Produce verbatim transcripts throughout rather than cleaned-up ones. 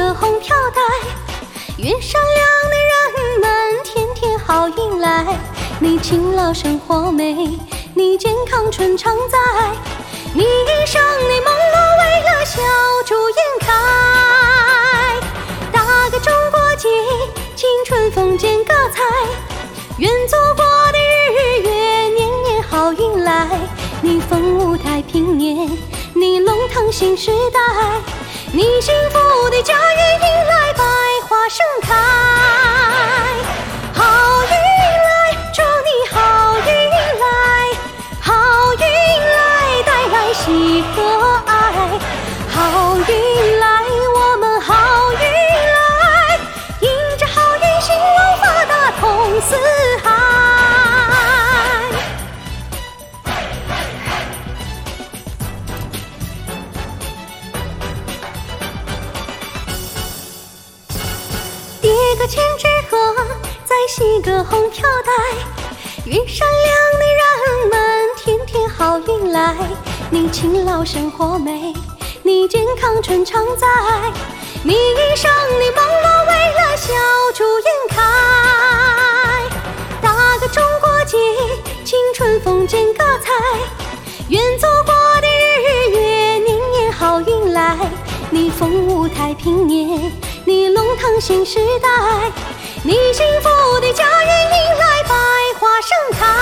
个红飘带，愿善良的人们天天好运来。你勤劳生活美，你健康春常在，你一生的梦罗为了小猪颜开。大个中国结，青春风间歌彩，愿祖国的日月年年好运来。你丰舞太平年，你龙腾新时代，你幸福的家园迎来百花盛开。好运来，祝你好运来，好运来带来喜和爱，好运来我们好运来，迎着好运兴隆发达通四海。叠个千纸鹤，再系个红飘带，愿善良的人们天天好运来。你勤劳生活美，你健康春常在，你一生的梦罗为了小猪颜开。大个中国结，青春风间歌彩，愿祖国的日月年年好运来。你丰舞太平年，你龙腾新时代，你幸福的家园迎来百花盛开。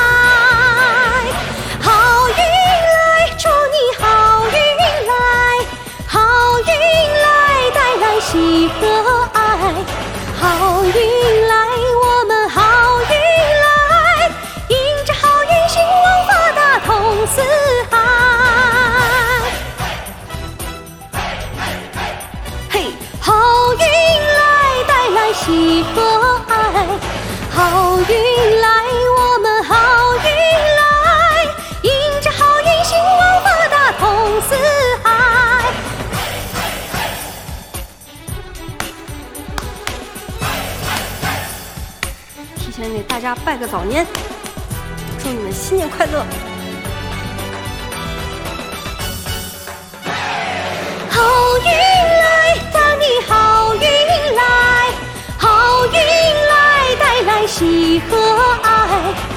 好运来，祝你好运来，好运来带来喜和爱，好运来我们好运来，迎着好运兴隆发达通四海。嘿，好运来带来喜和爱，好运来我们好运来，迎着好运兴隆发达通四海。提前给大家拜个早年，祝你们新年快乐！好运来，伴你好运来，好运来带来喜和爱。